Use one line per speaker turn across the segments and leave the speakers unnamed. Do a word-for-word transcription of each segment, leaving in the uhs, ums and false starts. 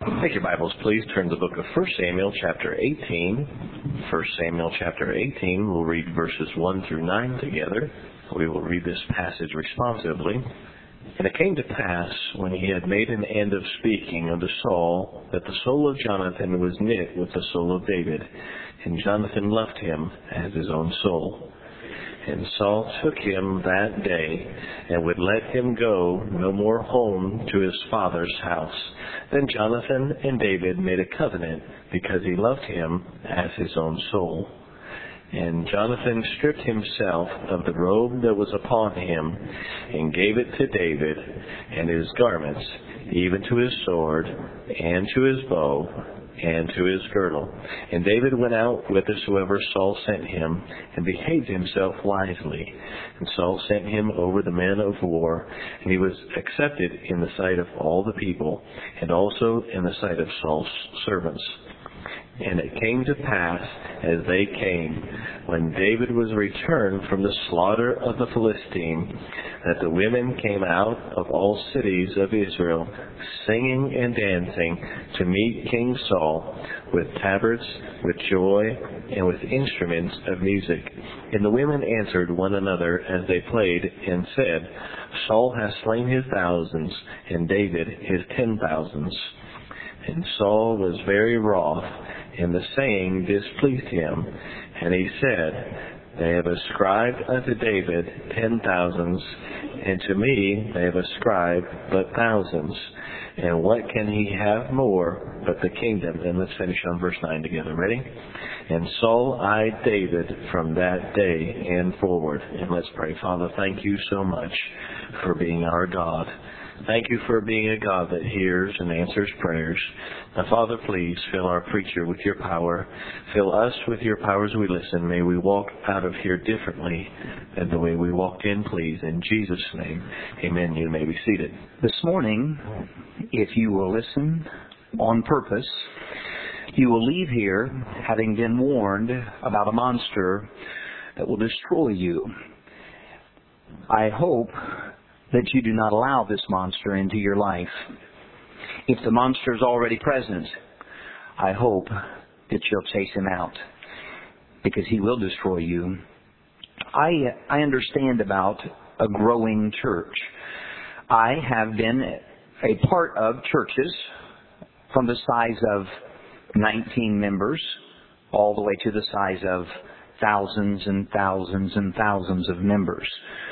Take your Bibles, please. Turn to the book of First Samuel, chapter eighteen. First Samuel, chapter eighteen. We'll read verses one through nine together. We will read this passage responsively. And it came to pass, when he had made an end of speaking unto Saul, that the soul of Jonathan was knit with the soul of David, and Jonathan loved him as his own soul. And Saul took him that day, and would let him go no more home to his father's house. Then Jonathan and David made a covenant, because he loved him as his own soul. And Jonathan stripped himself of the robe that was upon him, and gave it to David, and his garments, even to his sword, and to his bow, and to his girdle. And David went out whithersoever Saul sent him, and behaved himself wisely. And Saul sent him over the men of war, and he was accepted in the sight of all the people, and also in the sight of Saul's servants. And it came to pass, as they came, when David was returned from the slaughter of the Philistine, that the women came out of all cities of Israel, singing and dancing, to meet King Saul, with tabrets, with joy, and with instruments of music. And the women answered one another as they played, and said, Saul hath slain his thousands, and David his ten thousands. And Saul was very wroth, and the saying displeased him. And he said, They have ascribed unto David ten thousands, and to me they have ascribed but thousands. And what can he have more but the kingdom? And let's finish on verse nine together. Ready? And Saul eyed David from that day and forward. And let's pray. Father, thank you so much for being our God. Thank you for being a God that hears and answers prayers. Now, Father, please fill our preacher with your power. Fill us with your power as we listen. May we walk out of here differently than the way we walked in, please. In Jesus' name, amen. You may be seated.
This morning, if you will listen on purpose, you will leave here having been warned about a monster that will destroy you. I hope that you do not allow this monster into your life. If the monster is already present, I hope that you'll chase him out, because he will destroy you. I I understand about a growing church. I have been a part of churches from the size of nineteen members all the way to the size of thousands and thousands and thousands of members.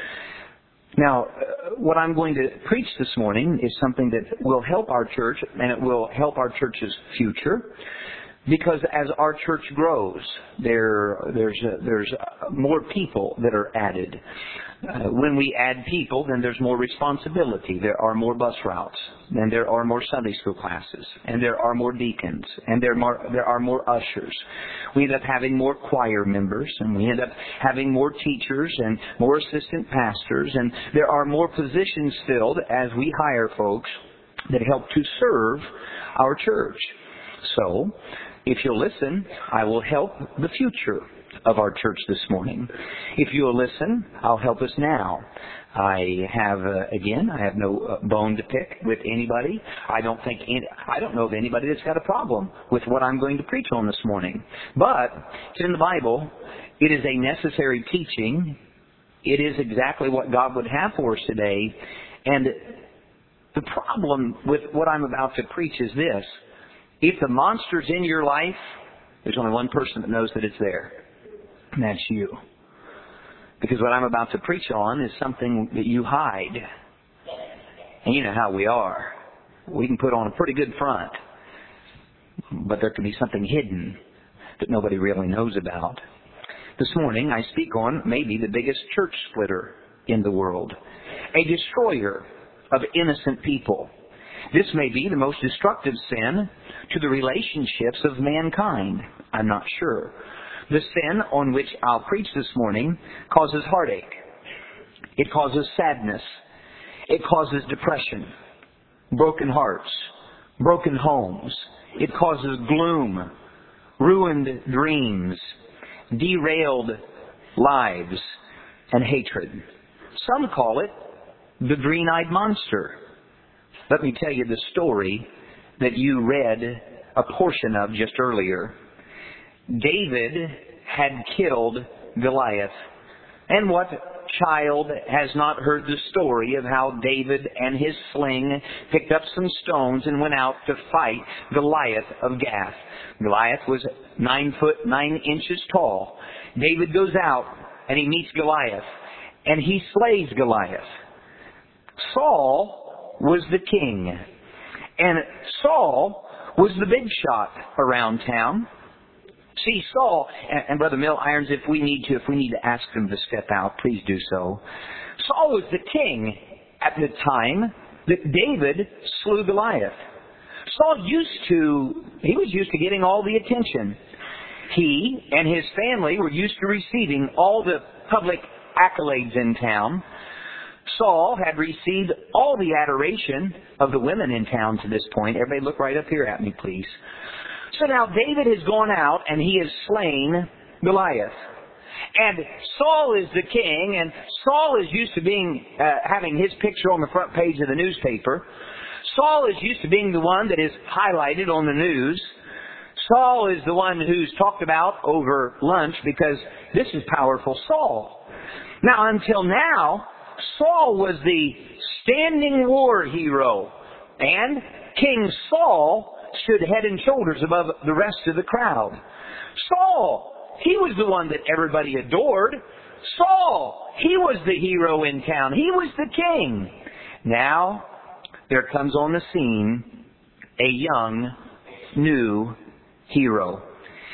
Now, what I'm going to preach this morning is something that will help our church, and it will help our church's future, because as our church grows, there there's a, there's more people that are added. Uh, when we add people, then there's more responsibility. There are more bus routes, and there are more Sunday school classes, and there are more deacons, and there are more, there are more ushers. We end up having more choir members, and we end up having more teachers and more assistant pastors, and there are more positions filled as we hire folks that help to serve our church. So, if you'll listen, I will help the future of our church this morning. If you'll listen, I'll help us now. I have, uh, again, I have no uh, bone to pick with anybody. I don't think, any, I don't know of anybody that's got a problem with what I'm going to preach on this morning. But it's in the Bible. It is a necessary teaching. It is exactly what God would have for us today. And the problem with what I'm about to preach is this. If the monster's in your life, there's only one person that knows that it's there. And that's you. Because what I'm about to preach on is something that you hide. And you know how we are. We can put on a pretty good front. But there can be something hidden that nobody really knows about. This morning I speak on maybe the biggest church splitter in the world. A destroyer of innocent people. This may be the most destructive sin to the relationships of mankind. I'm not sure. The sin on which I'll preach this morning causes heartache. It causes sadness. It causes depression, broken hearts, broken homes. It causes gloom, ruined dreams, derailed lives, and hatred. Some call it the green-eyed monster. Let me tell you the story that you read a portion of just earlier, David had killed Goliath. And what child has not heard the story of how David and his sling picked up some stones and went out to fight Goliath of Gath? Goliath was nine foot nine inches tall. David goes out and he meets Goliath, and he slays Goliath. Saul was the king, and Saul was the big shot around town. See, Saul, and, and Brother Mill Irons, if we need to, if we need to ask him to step out, please do so. Saul was the king at the time that David slew Goliath. Saul used to, he was used to getting all the attention. He and his family were used to receiving all the public accolades in town. Saul had received all the adoration of the women in town to this point. Everybody look right up here at me, please. So now David has gone out and he has slain Goliath. And Saul is the king, and Saul is used to being uh, having his picture on the front page of the newspaper. Saul is used to being the one that is highlighted on the news. Saul is the one who's talked about over lunch because this is powerful Saul. Now, until now, Saul was the standing war hero, and King Saul stood head and shoulders above the rest of the crowd. Saul, he was the one that everybody adored. Saul, he was the hero in town. He was the king. Now, there comes on the scene a young, new hero.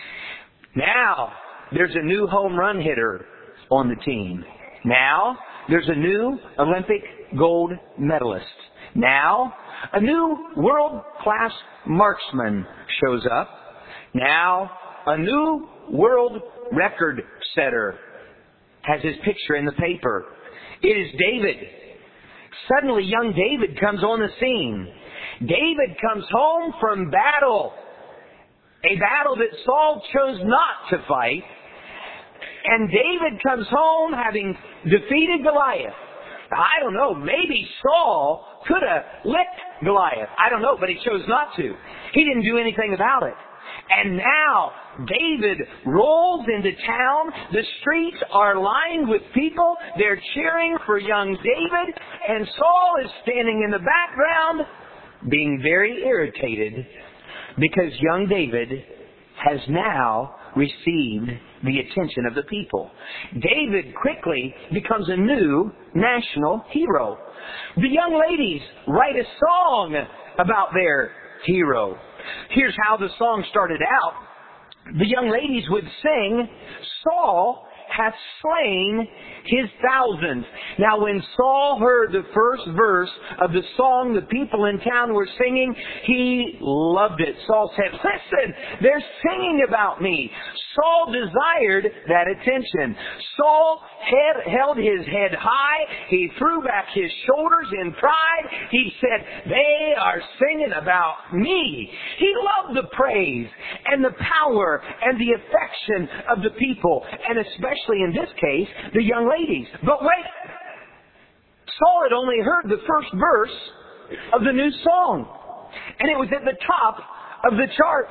Now, there's a new home run hitter on the team. Now, there's a new Olympic gold medalist. Now, a new world-class marksman shows up. Now, a new world record setter has his picture in the paper. It is David. Suddenly, young David comes on the scene. David comes home from battle. A battle that Saul chose not to fight. And David comes home having defeated Goliath. I don't know, maybe Saul could have licked Goliath. I don't know, but he chose not to. He didn't do anything about it. And now David rolls into town. The streets are lined with people. They're cheering for young David. And Saul is standing in the background being very irritated because young David has now received the attention of the people. David quickly becomes a new national hero. The young ladies write a song about their hero. Here's how the song started out. The young ladies would sing, "Saul hath slain his thousands." Now when Saul heard the first verse of the song the people in town were singing, he loved it. Saul said, "Listen, they're singing about me." Saul desired that attention. Saul had, held his head high. He threw back his shoulders in pride. He said, "They are singing about me." He loved the praise and the power and the affection of the people, and especially in this case, the young ladies. But wait, Saul had only heard the first verse of the new song, and it was at the top of the charts.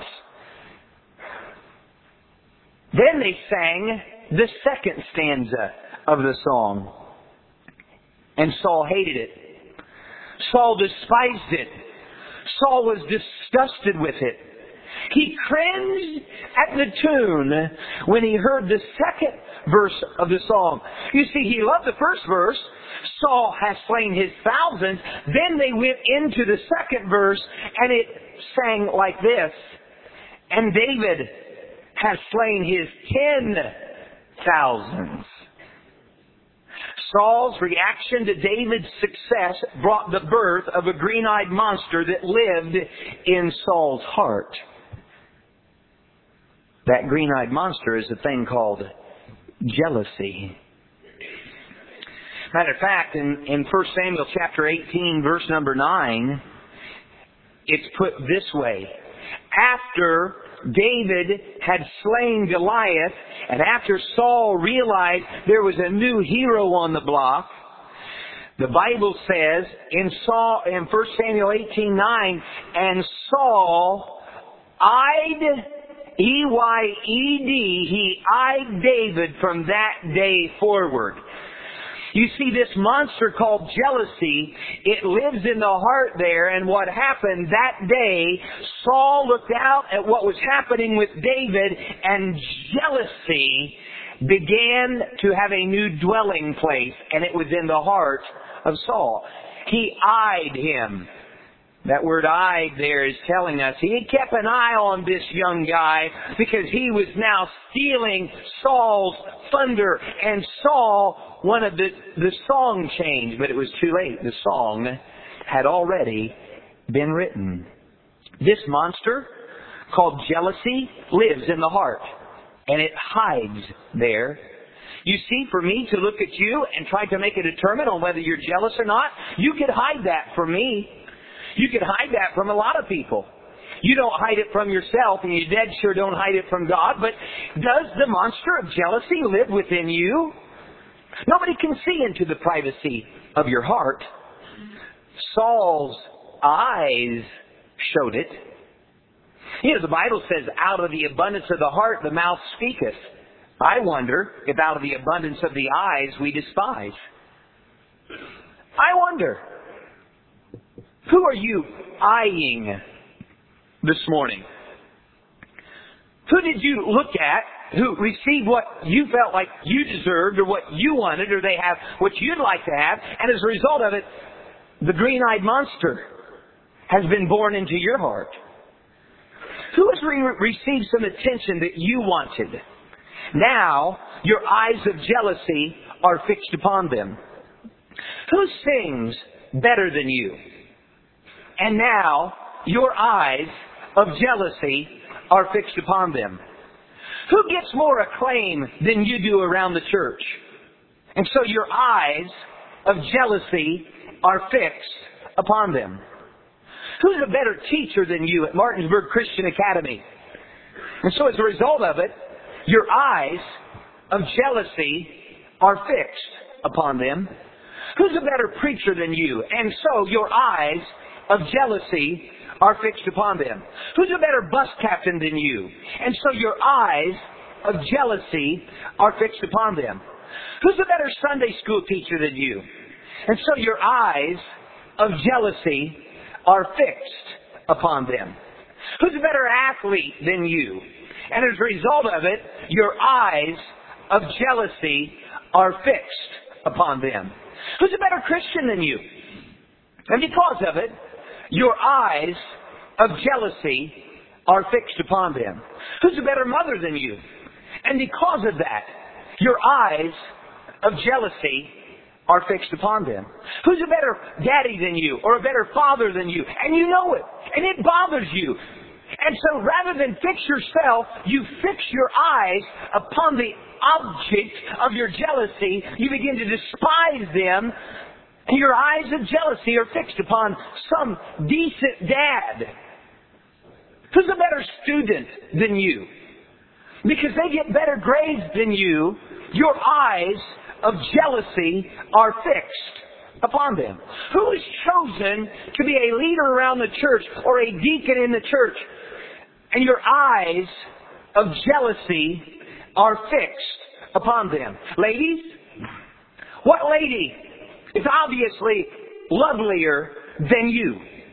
Then they sang the second stanza of the song, and Saul hated it. Saul despised it. Saul was disgusted with it. He cringed at the tune when he heard the second verse of the song. You see, he loved the first verse, "Saul has slain his thousands." Then they went into the second verse, and it sang like this, "And David has slain his ten thousands." Saul's reaction to David's success brought the birth of a green-eyed monster that lived in Saul's heart. That green-eyed monster is a thing called jealousy. Matter of fact, in, in First Samuel chapter eighteen, verse number nine, it's put this way. After David had slain Goliath, and after Saul realized there was a new hero on the block, The Bible says in Saul, in First Samuel eighteen nine, and Saul eyed, E Y E D, he eyed David from that day forward. You see, this monster called jealousy, it lives in the heart there, and what happened that day, Saul looked out at what was happening with David, and jealousy began to have a new dwelling place, and it was in the heart of Saul. He eyed him. That word eyed there is telling us he had kept an eye on this young guy because he was now stealing Saul's thunder. And Saul wanted the, the song changed, but it was too late. The song had already been written. This monster called jealousy lives in the heart, and it hides there. You see, for me to look at you and try to make a determination on whether you're jealous or not, you could hide that from me. You could hide that from a lot of people. You don't hide it from yourself, and you dead sure don't hide it from God. But does the monster of jealousy live within you? Nobody can see into the privacy of your heart. Saul's eyes showed it. You know, the Bible says, out of the abundance of the heart, the mouth speaketh. I wonder if out of the abundance of the eyes we despise. I wonder, who are you eyeing this morning? Who did you look at who received what you felt like you deserved or what you wanted, or they have what you'd like to have, and as a result of it, the green-eyed monster has been born into your heart? Who has re- received some attention that you wanted? Now, your eyes of jealousy are fixed upon them. Who sings better than you? And now, your eyes of jealousy are fixed upon them. Who gets more acclaim than you do around the church? And so your eyes of jealousy are fixed upon them. Who's a better teacher than you at Martinsburg Christian Academy? And so as a result of it, your eyes of jealousy are fixed upon them. Who's a better preacher than you? And so your eyes of jealousy are fixed upon them. Who's a better bus captain than you? And so your eyes of jealousy are fixed upon them. Who's a better Sunday school teacher than you? And so your eyes of jealousy are fixed upon them. Who's a better athlete than you? And as a result of it, your eyes of jealousy are fixed upon them. Who's a better Christian than you? And because of it, your eyes of jealousy are fixed upon them. Who's a better mother than you? And because of that, your eyes of jealousy are fixed upon them. Who's a better daddy than you, or a better father than you? And you know it, and it bothers you. And so rather than fix yourself, you fix your eyes upon the object of your jealousy. You begin to despise them, and your eyes of jealousy are fixed upon some decent dad. Who's a better student than you? Because they get better grades than you, your eyes of jealousy are fixed upon them. Who is chosen to be a leader around the church or a deacon in the church? And your eyes of jealousy are fixed upon them. Ladies, what lady is obviously lovelier than you?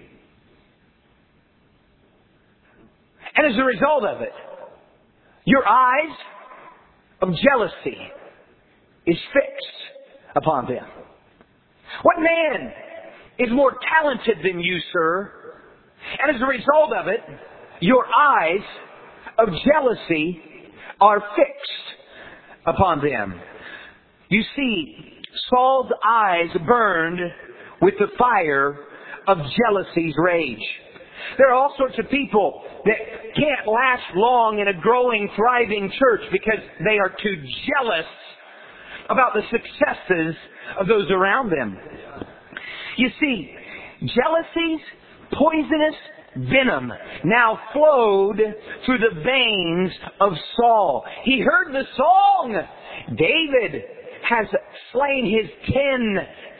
And as a result of it, your eyes of jealousy is fixed upon them. What man is more talented than you, sir? And as a result of it, your eyes of jealousy are fixed upon them. You see, Saul's eyes burned with the fire of jealousy's rage. There are all sorts of people that can't last long in a growing, thriving church because they are too jealous about the successes of those around them. You see, jealousy's poisonous venom now flowed through the veins of Saul. He heard the song, David has slain his ten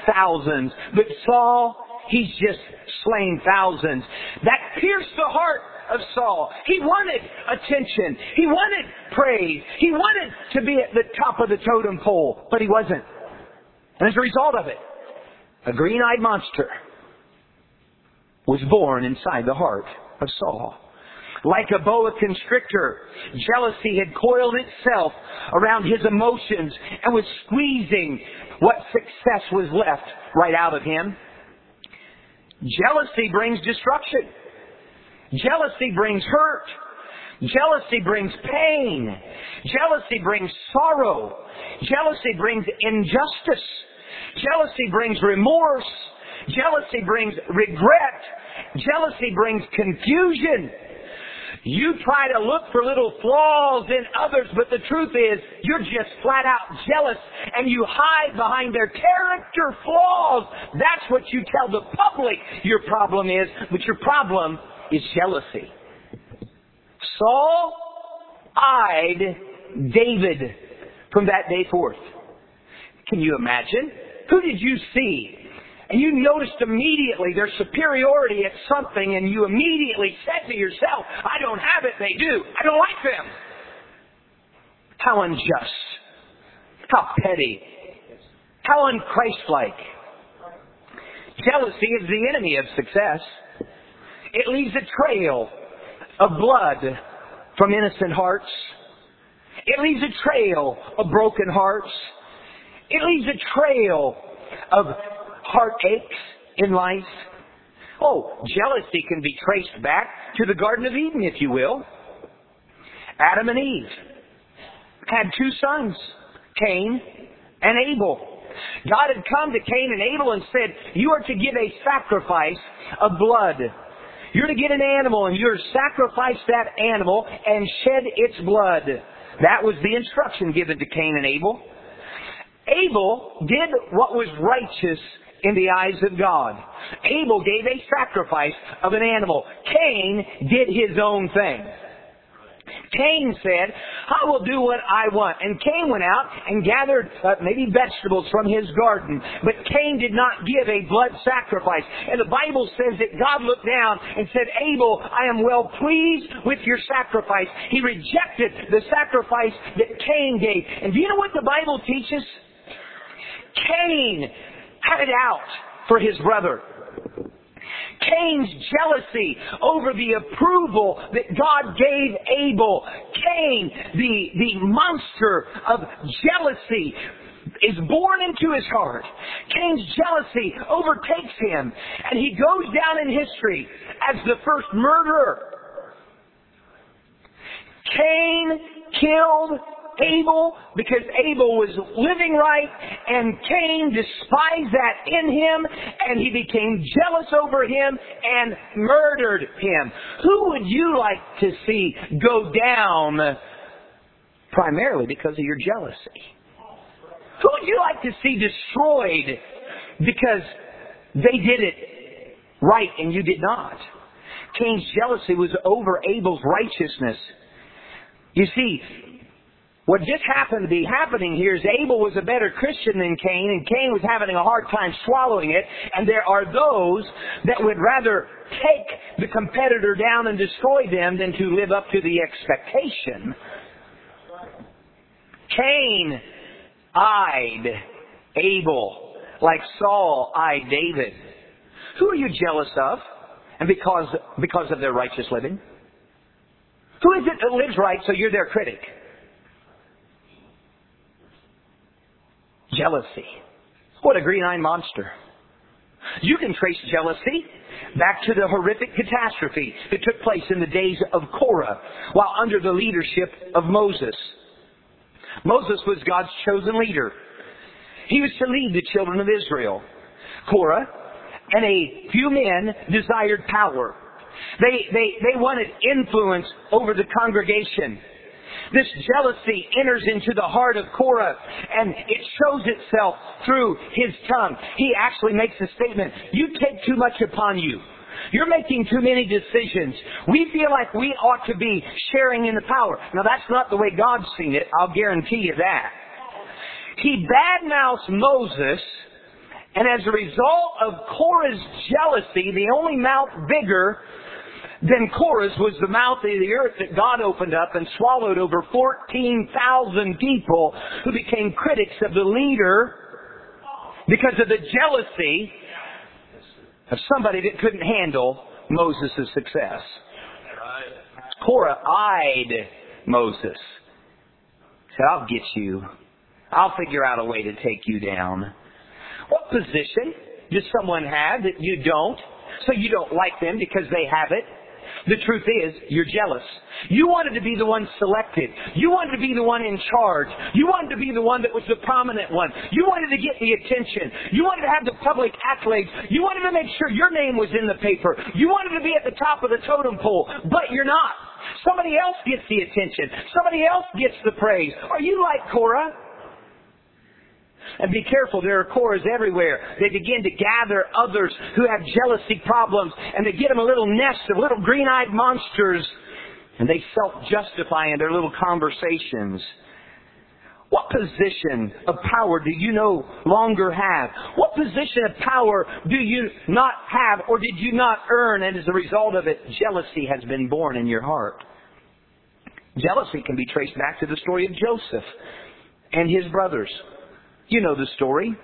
thousands. But Saul, he's just slain thousands. That pierced the heart of Saul. He wanted attention. He wanted praise. He wanted to be at the top of the totem pole, but he wasn't. And as a result of it, a green-eyed monster was born inside the heart of Saul. Like a boa constrictor, jealousy had coiled itself around his emotions and was squeezing what success was left right out of him. Jealousy brings destruction. Jealousy brings hurt. Jealousy brings pain. Jealousy brings sorrow. Jealousy brings injustice. Jealousy brings remorse. Jealousy brings regret. Jealousy brings confusion. You try to look for little flaws in others, but the truth is, you're just flat out jealous, and you hide behind their character flaws. That's what you tell the public your problem is, but your problem is jealousy. Saul eyed David from that day forth. Can you imagine? Who did you see? And you noticed immediately their superiority at something, and you immediately said to yourself, I don't have it, they do. I don't like them. How unjust. How petty. How unchristlike. Jealousy is the enemy of success. It leaves a trail of blood from innocent hearts. It leaves a trail of broken hearts. It leaves a trail of heartaches in life. Oh, jealousy can be traced back to the Garden of Eden, if you will. Adam and Eve had two sons, Cain and Abel. God had come to Cain and Abel and said, you are to give a sacrifice of blood. You're to get an animal and you're to sacrifice that animal and shed its blood. That was the instruction given to Cain and Abel. Abel did what was righteous in the eyes of God. Abel gave a sacrifice of an animal. Cain did his own thing. Cain said, I will do what I want. And Cain went out and gathered uh, maybe vegetables from his garden. But Cain did not give a blood sacrifice. And the Bible says that God looked down and said, Abel, I am well pleased with your sacrifice. He rejected the sacrifice that Cain gave. And do you know what the Bible teaches? Cain had it out for his brother. Cain's jealousy over the approval that God gave Abel. Cain, the, the monster of jealousy, is born into his heart. Cain's jealousy overtakes him, and he goes down in history as the first murderer. Cain killed Abel because Abel was living right, and Cain despised that in him, and he became jealous over him and murdered him. Who would you like to see go down primarily because of your jealousy? Who would you like to see destroyed because they did it right and you did not? Cain's jealousy was over Abel's righteousness. You see, what just happened to be happening here is Abel was a better Christian than Cain, and Cain was having a hard time swallowing it. And there are those that would rather take the competitor down and destroy them than to live up to the expectation. Cain eyed Abel like Saul eyed David. Who are you jealous of? And because, because of their righteous living? Who is it that lives right so you're their critic? Jealousy. What a green-eyed monster. You can trace jealousy back to the horrific catastrophe that took place in the days of Korah while under the leadership of Moses. Moses was God's chosen leader. He was to lead the children of Israel. Korah and a few men desired power. They, they, they wanted influence over the congregation. This jealousy enters into the heart of Korah, and it shows itself through his tongue. He actually makes a statement, you take too much upon you. You're making too many decisions. We feel like we ought to be sharing in the power. Now that's not the way God's seen it, I'll guarantee you that. He badmouths Moses And as a result of Korah's jealousy, the only mouth bigger than Korah's was the mouth of the earth that God opened up and swallowed over fourteen thousand people who became critics of the leader because of the jealousy of somebody that couldn't handle Moses' success. Korah eyed Moses. Said, I'll get you. I'll figure out a way to take you down. What position does someone have that you don't? So you don't like them because they have it? The truth is, you're jealous. You wanted to be the one selected. You wanted to be the one in charge. You wanted to be the one that was the prominent one. You wanted to get the attention. You wanted to have the public accolades. You wanted to make sure your name was in the paper. You wanted to be at the top of the totem pole, but you're not. Somebody else gets the attention. Somebody else gets the praise. Are you like Korah? And be careful, there are Korahs everywhere. They begin to gather others who have jealousy problems, and they get them a little nest of little green-eyed monsters, and they self-justify in their little conversations. What position of power do you no longer have? What position of power do you not have, or did you not earn, and as a result of it, jealousy has been born in your heart? Jealousy can be traced back to the story of Joseph and his brothers. You know the story.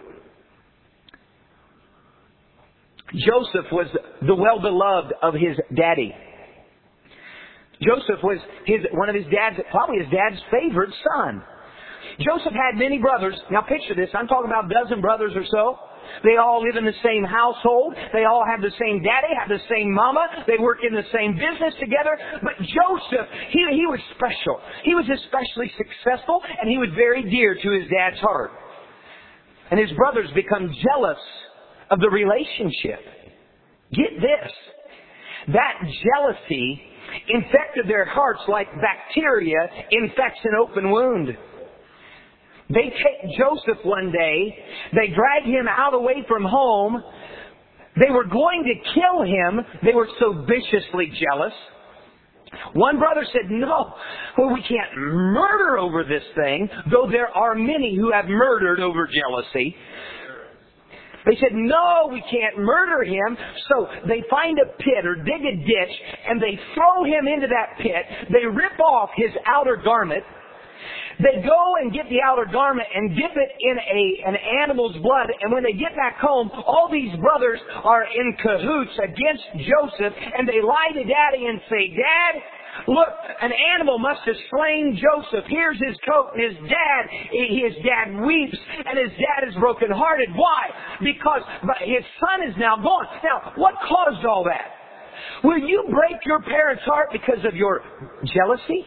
Joseph was the well-beloved of his daddy. Joseph was his, one of his dad's, probably his dad's favorite son. Joseph had many brothers. Now picture this. I'm talking about a dozen brothers or so. They all live in the same household. They all have the same daddy, have the same mama. They work in the same business together. But Joseph, he, he was special. He was especially successful, and he was very dear to his dad's heart. And his brothers become jealous of the relationship. Get this. That jealousy infected their hearts like bacteria infects an open wound. They take Joseph one day. They drag him out away from home. They were going to kill him. They were so viciously jealous. One brother said, no, well, we can't murder over this thing, though there are many who have murdered over jealousy. They said, no, we can't murder him. So they find a pit or dig a ditch, and they throw him into that pit. They rip off his outer garment. They go and get the outer garment and dip it in a an animal's blood. And when they get back home, all these brothers are in cahoots against Joseph. And they lie to Daddy and say, Dad, look, an animal must have slain Joseph. Here's his coat. And his dad, his dad weeps. And his dad is brokenhearted. Why? Because his son is now gone. Now, what caused all that? Will you break your parents' heart because of your jealousy?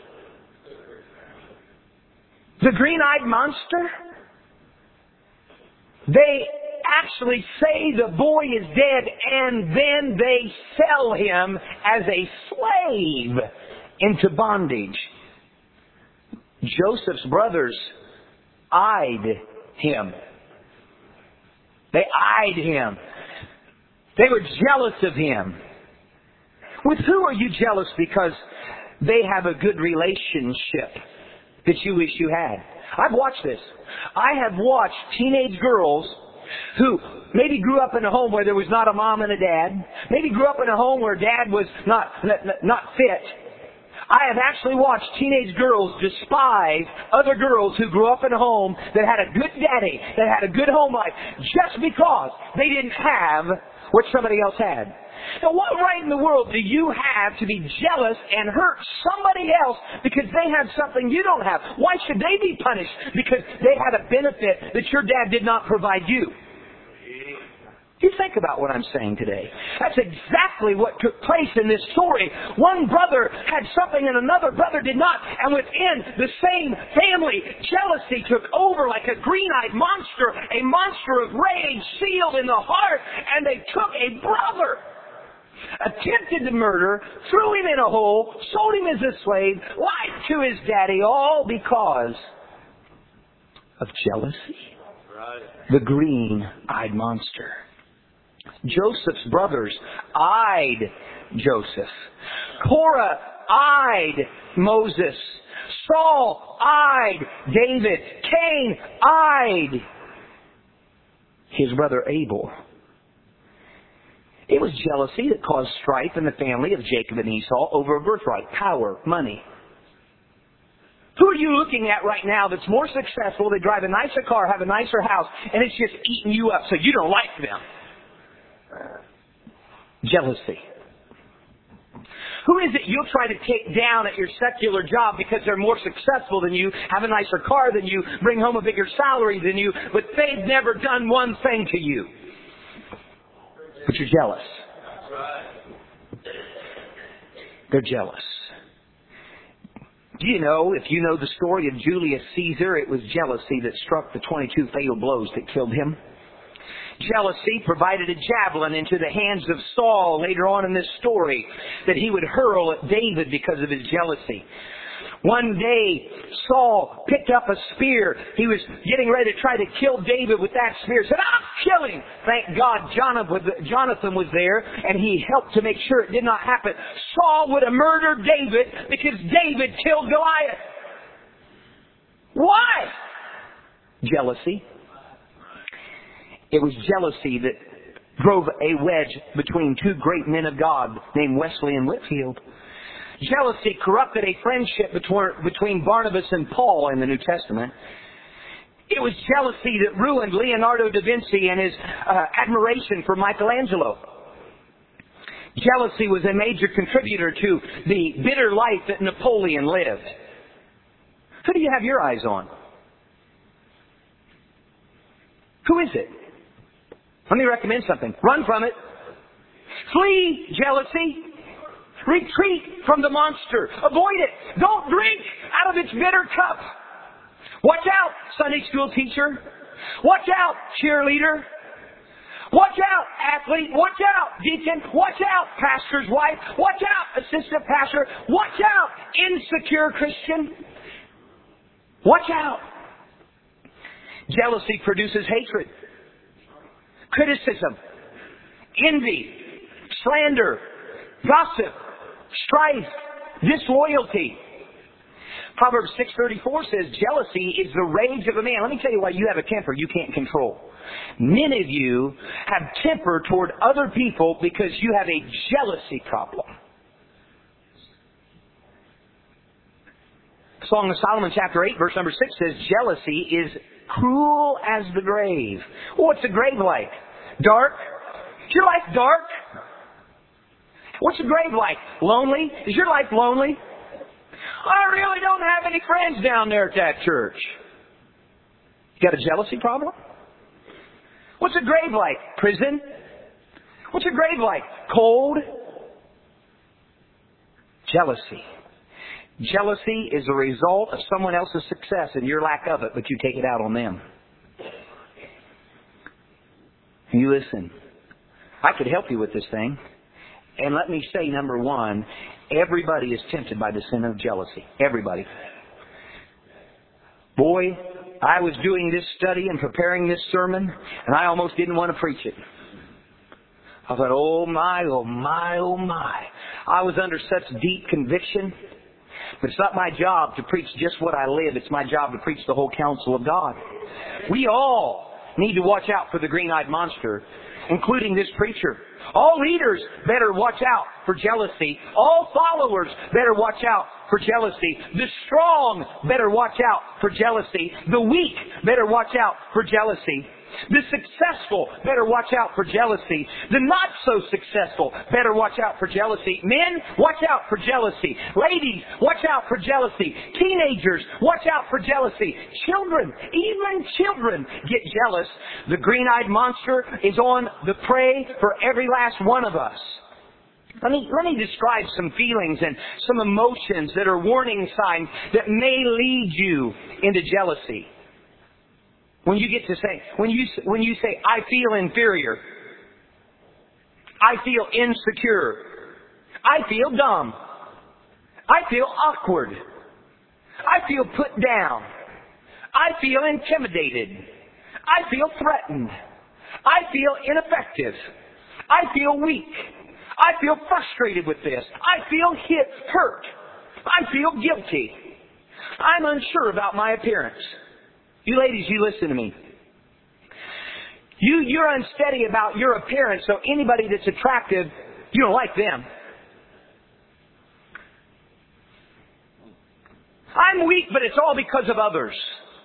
The green-eyed monster? They actually say the boy is dead, and then they sell him as a slave into bondage. Joseph's brothers eyed him. They eyed him. They were jealous of him. With who are you jealous because they have a good relationship that you wish you had? I've watched this. I have watched teenage girls who maybe grew up in a home where there was not a mom and a dad. Maybe grew up in a home where dad was not, not, not fit. I have actually watched teenage girls despise other girls who grew up in a home that had a good daddy, that had a good home life, just because they didn't have what somebody else had. Now, what right in the world do you have to be jealous and hurt somebody else because they have something you don't have? Why should they be punished because they had a benefit that your dad did not provide you? You think about what I'm saying today. That's exactly what took place in this story. One brother had something and another brother did not. And within the same family, jealousy took over like a green-eyed monster, a monster of rage sealed in the heart. And they took a brother, attempted to murder, threw him in a hole, sold him as a slave, lied to his daddy, all because of jealousy. The green-eyed monster. Joseph's brothers eyed Joseph. Korah eyed Moses. Saul eyed David. Cain eyed his brother Abel. It was jealousy that caused strife in the family of Jacob and Esau over a birthright, power, money. Who are you looking at right now that's more successful? They drive a nicer car, have a nicer house, and it's just eating you up so you don't like them. Jealousy. Who is it you'll try to take down at your secular job because they're more successful than you, have a nicer car than you, bring home a bigger salary than you, but they've never done one thing to you? But you're jealous. They're jealous. Do you know, if you know the story of Julius Caesar, it was jealousy that struck the twenty-two fatal blows that killed him. Jealousy provided a javelin into the hands of Saul later on in this story that he would hurl at David because of his jealousy. One day, Saul picked up a spear. He was getting ready to try to kill David with that spear. He said, "I'll kill him." Thank God Jonathan was there, and he helped to make sure it did not happen. Saul would have murdered David because David killed Goliath. Why? Jealousy. It was jealousy that drove a wedge between two great men of God named Wesley and Whitefield. Jealousy corrupted a friendship between Barnabas and Paul in the New Testament. It was jealousy that ruined Leonardo da Vinci and his uh, admiration for Michelangelo. Jealousy was a major contributor to the bitter life that Napoleon lived. Who do you have your eyes on? Who is it? Let me recommend something. Run from it. Flee jealousy. Retreat from the monster. Avoid it. Don't drink out of its bitter cup. Watch out, Sunday school teacher. Watch out, cheerleader. Watch out, athlete. Watch out, deacon. Watch out, pastor's wife. Watch out, assistant pastor. Watch out, insecure Christian. Watch out. Jealousy produces hatred, criticism, envy, slander, gossip, strife, disloyalty. Proverbs six thirty-four says jealousy is the rage of a man. Let me tell you why you have a temper you can't control. Many of you have temper toward other people because you have a jealousy problem. Song of Solomon chapter eight verse number six says jealousy is cruel as the grave. What's the grave like? Dark? Is your life dark? What's the grave like? Lonely? Is your life lonely? I really don't have any friends down there at that church. You got a jealousy problem? What's a grave like? Prison? What's a grave like? Cold? Jealousy. Jealousy is a result of someone else's success and your lack of it, but you take it out on them. You listen. I could help you with this thing. And let me say, number one, everybody is tempted by the sin of jealousy. Everybody. Boy, I was doing this study and preparing this sermon, and I almost didn't want to preach it. I thought, oh my, oh my, oh my. I was under such deep conviction. But it's not my job to preach just what I live. It's my job to preach the whole counsel of God. We all need to watch out for the green-eyed monster, including this preacher. All leaders better watch out for jealousy. All followers better watch out for jealousy. The strong better watch out for jealousy. The weak better watch out for jealousy. The successful better watch out for jealousy. The not so successful better watch out for jealousy. Men, watch out for jealousy. Ladies, watch out for jealousy. Teenagers, watch out for jealousy. Children, even children get jealous. The green-eyed monster is on the prey for every last one of us. Let me, let me describe some feelings and some emotions that are warning signs that may lead you into jealousy. When you get to say, when you, when you say, I feel inferior, I feel insecure, I feel dumb, I feel awkward, I feel put down, I feel intimidated, I feel threatened, I feel ineffective, I feel weak, I feel frustrated with this, I feel hit, hurt, I feel guilty, I'm unsure about my appearance. You ladies, you listen to me. You, you're unsteady about your appearance, so anybody that's attractive, you don't like them. I'm weak, but it's all because of others.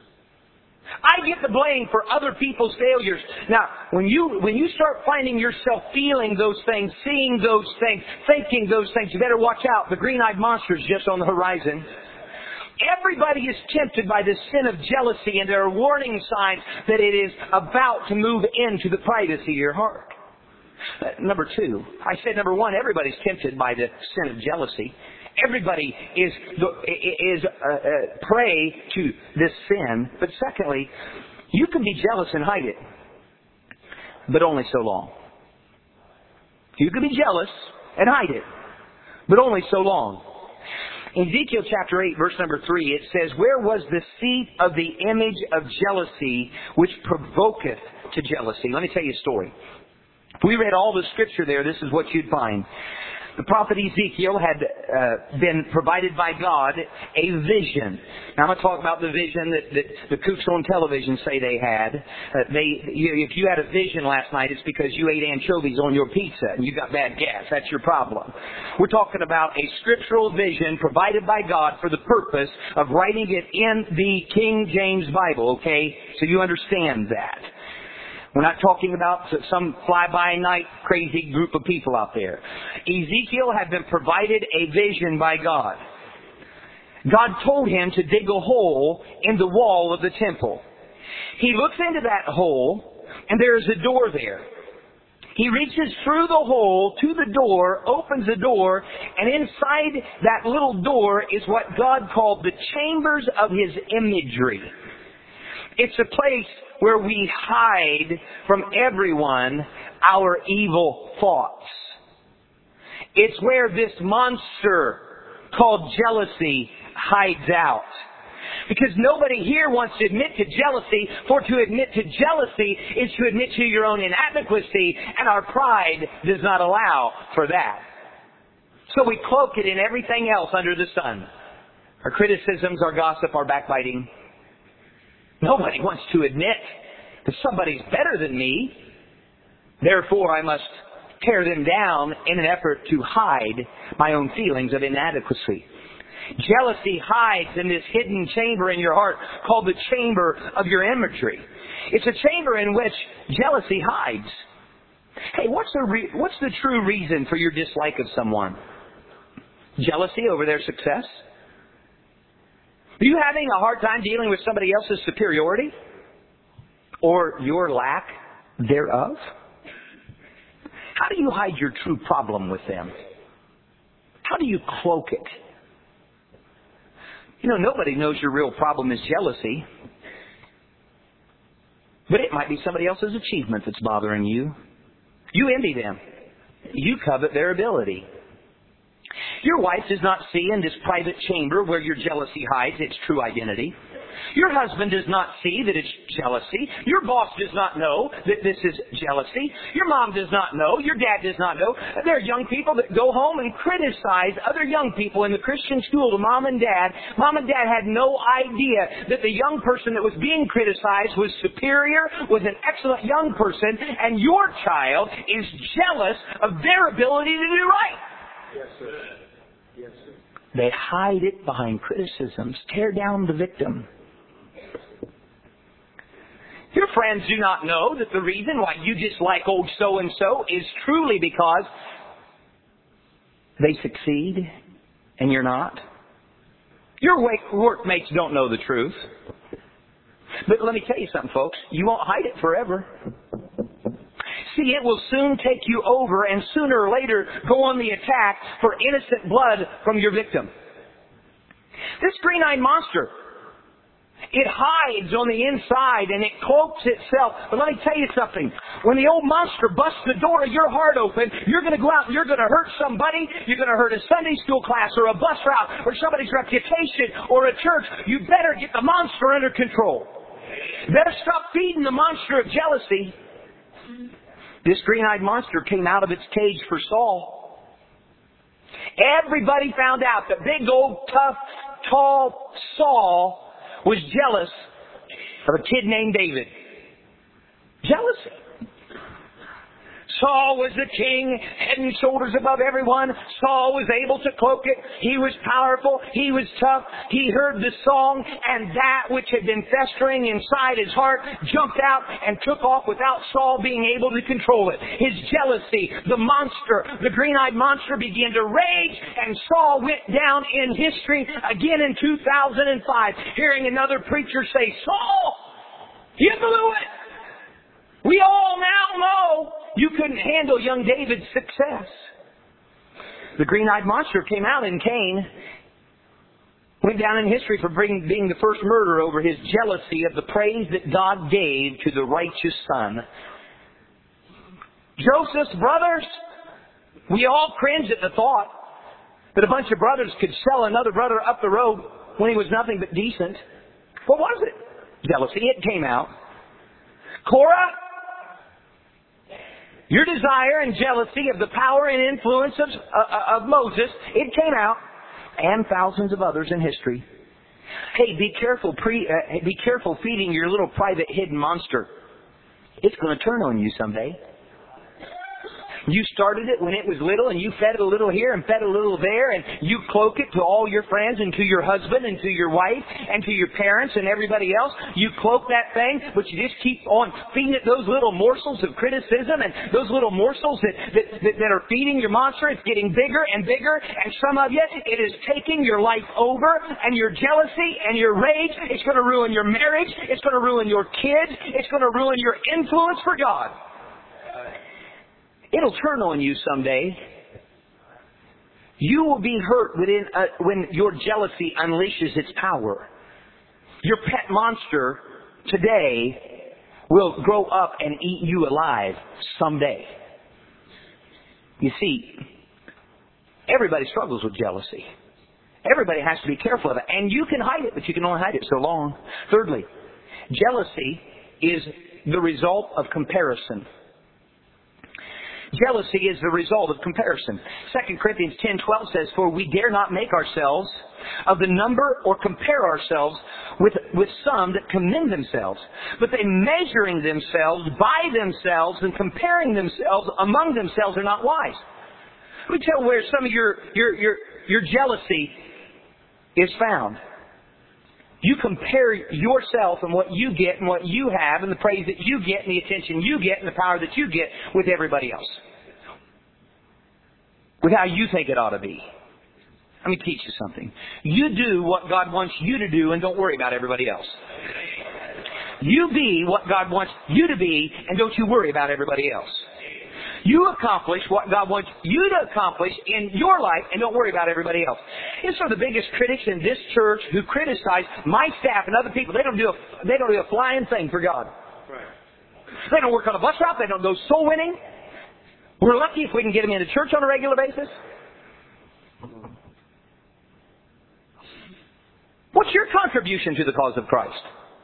I get the blame for other people's failures. Now, when you when you start finding yourself feeling those things, seeing those things, thinking those things, you better watch out. The green-eyed monster's just on the horizon. Everybody is tempted by this sin of jealousy, and there are warning signs that it is about to move into the privacy of your heart. Uh, number two, I said number one, everybody's tempted by the sin of jealousy. Everybody is is uh, uh, prey to this sin. But secondly, you can be jealous and hide it, but only so long. You can be jealous and hide it, but only so long. In Ezekiel chapter eight, verse number three, it says, "Where was the seat of the image of jealousy which provoketh to jealousy?" Let me tell you a story. If we read all the scripture there, this is what you'd find. The prophet Ezekiel had uh, been provided by God a vision. Now I'm going to talk about the vision that, that the kooks on television say they had. Uh, they, you, if you had a vision last night, it's because you ate anchovies on your pizza and you got bad gas. That's your problem. We're talking about a scriptural vision provided by God for the purpose of writing it in the King James Bible, okay? So you understand that. We're not talking about some fly-by-night crazy group of people out there. Ezekiel had been provided a vision by God. God told him to dig a hole in the wall of the temple. He looks into that hole, and there is a door there. He reaches through the hole to the door, opens the door, and inside that little door is what God called the chambers of His imagery. It's a place where we hide from everyone our evil thoughts. It's where this monster called jealousy hides out. Because nobody here wants to admit to jealousy, for to admit to jealousy is to admit to your own inadequacy, and our pride does not allow for that. So we cloak it in everything else under the sun. Our criticisms, our gossip, our backbiting. Nobody wants to admit that somebody's better than me. Therefore, I must tear them down in an effort to hide my own feelings of inadequacy. Jealousy hides in this hidden chamber in your heart called the chamber of your imagery. It's a chamber in which jealousy hides. Hey, what's the re- what's the true reason for your dislike of someone? Jealousy over their success? Are you having a hard time dealing with somebody else's superiority? Or your lack thereof? How do you hide your true problem with them? How do you cloak it? You know, nobody knows your real problem is jealousy. But it might be somebody else's achievement that's bothering you. You envy them. You covet their ability. Your wife does not see in this private chamber where your jealousy hides its true identity. Your husband does not see that it's jealousy. Your boss does not know that this is jealousy. Your mom does not know. Your dad does not know. There are young people that go home and criticize other young people in the Christian school to mom and dad. Mom and dad had no idea that the young person that was being criticized was superior, was an excellent young person, and your child is jealous of their ability to do right. Yes, sir. Yes, sir. They hide it behind criticisms. Tear down the victim. Your friends do not know that the reason why you dislike old so-and-so is truly because they succeed and you're not. Your workmates don't know the truth. But let me tell you something, folks. You won't hide it forever. See, it will soon take you over and sooner or later go on the attack for innocent blood from your victim. This green-eyed monster, it hides on the inside and it cloaks itself. But let me tell you something. When the old monster busts the door of your heart open, you're going to go out and you're going to hurt somebody. You're going to hurt a Sunday school class or a bus route or somebody's reputation or a church. You better get the monster under control. Better stop feeding the monster of jealousy. This green-eyed monster came out of its cage for Saul. Everybody found out that big old tough, tall Saul was jealous of a kid named David. Jealousy. Saul was the king, head and shoulders above everyone. Saul was able to cloak it. He was powerful. He was tough. He heard the song, and that which had been festering inside his heart jumped out and took off without Saul being able to control it. His jealousy, the monster, the green-eyed monster began to rage, and Saul went down in history again in two thousand five, hearing another preacher say, Saul, you blew it. We all now know you couldn't handle young David's success. The green-eyed monster came out in Cain, went down in history for bring, being the first murderer over his jealousy of the praise that God gave to the righteous son. Joseph's brothers, we all cringe at the thought that a bunch of brothers could sell another brother up the road when he was nothing but decent. What was it? Jealousy. It came out. Korah, your desire and jealousy of the power and influence of, uh, of Moses, it came out, and thousands of others in history. Hey, be careful, pre, uh, be careful feeding your little private hidden monster. It's going to turn on you someday. You started it when it was little, and you fed it a little here and fed it a little there, and you cloak it to all your friends and to your husband and to your wife and to your parents and everybody else. You cloak that thing, but you just keep on feeding it those little morsels of criticism and those little morsels that, that, that, that are feeding your monster. It's getting bigger and bigger, and some of you, it is taking your life over, and your jealousy and your rage, it's going to ruin your marriage, it's going to ruin your kids, it's going to ruin your influence for God. It'll turn on you someday. You will be hurt within, uh, when your jealousy unleashes its power. Your pet monster today will grow up and eat you alive someday. You see, everybody struggles with jealousy. Everybody has to be careful of it. And you can hide it, but you can only hide it so long. Thirdly, jealousy is the result of comparison. Jealousy is the result of comparison. Second Corinthians ten twelve says, For we dare not make ourselves of the number or compare ourselves with, with some that commend themselves, but they measuring themselves by themselves and comparing themselves among themselves are not wise. Let me tell you where some of your, your, your, your jealousy is found. You compare yourself and what you get and what you have and the praise that you get and the attention you get and the power that you get with everybody else. With how you think it ought to be. Let me teach you something. You do what God wants you to do and don't worry about everybody else. You be what God wants you to be and don't you worry about everybody else. You accomplish what God wants you to accomplish in your life and don't worry about everybody else. And so the biggest critics in this church who criticize my staff and other people, they don't do a, they don't do a flying thing for God. Right. They don't work on a bus route. They don't go soul winning. We're lucky if we can get them into church on a regular basis. What's your contribution to the cause of Christ?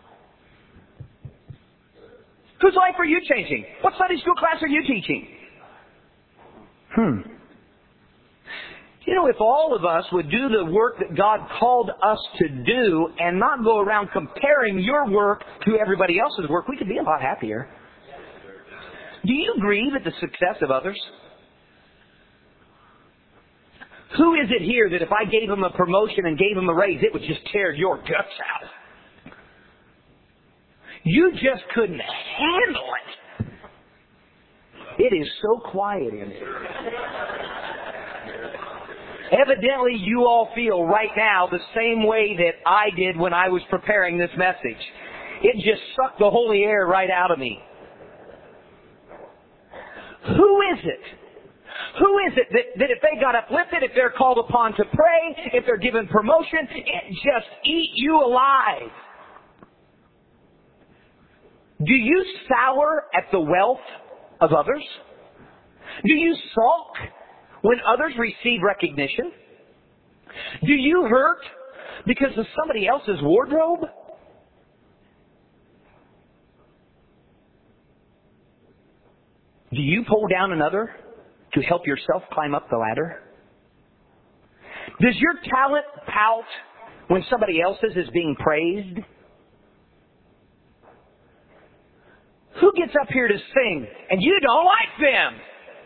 Whose life are you changing? What Sunday school class are you teaching? Hmm. You know, if all of us would do the work that God called us to do and not go around comparing your work to everybody else's work, we could be a lot happier. Do you grieve at the success of others? Who is it here that if I gave him a promotion and gave him a raise, it would just tear your guts out? You just couldn't handle it. It is so quiet in here. Evidently, you all feel right now the same way that I did when I was preparing this message. It just sucked the holy air right out of me. Who is it? Who is it that, that if they got uplifted, if they're called upon to pray, if they're given promotion, it just eat you alive? Do you sour at the wealth of others? Do you sulk when others receive recognition? Do you hurt because of somebody else's wardrobe? Do you pull down another to help yourself climb up the ladder? Does your talent pout when somebody else's is being praised? Who gets up here to sing and you don't like them?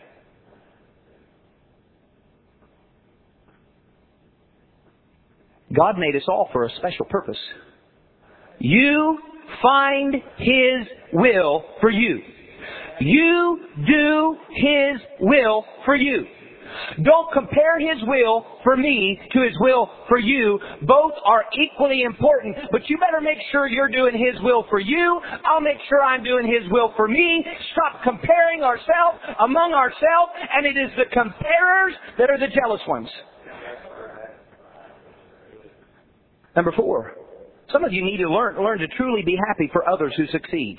God made us all for a special purpose. You find His will for you. You do His will for you. Don't compare His will for me to His will for you. Both are equally important, but you better make sure you're doing His will for you. I'll make sure I'm doing His will for me. Stop comparing ourselves among ourselves, and it is the comparers that are the jealous ones. Number four, some of you need to learn, learn to truly be happy for others who succeed.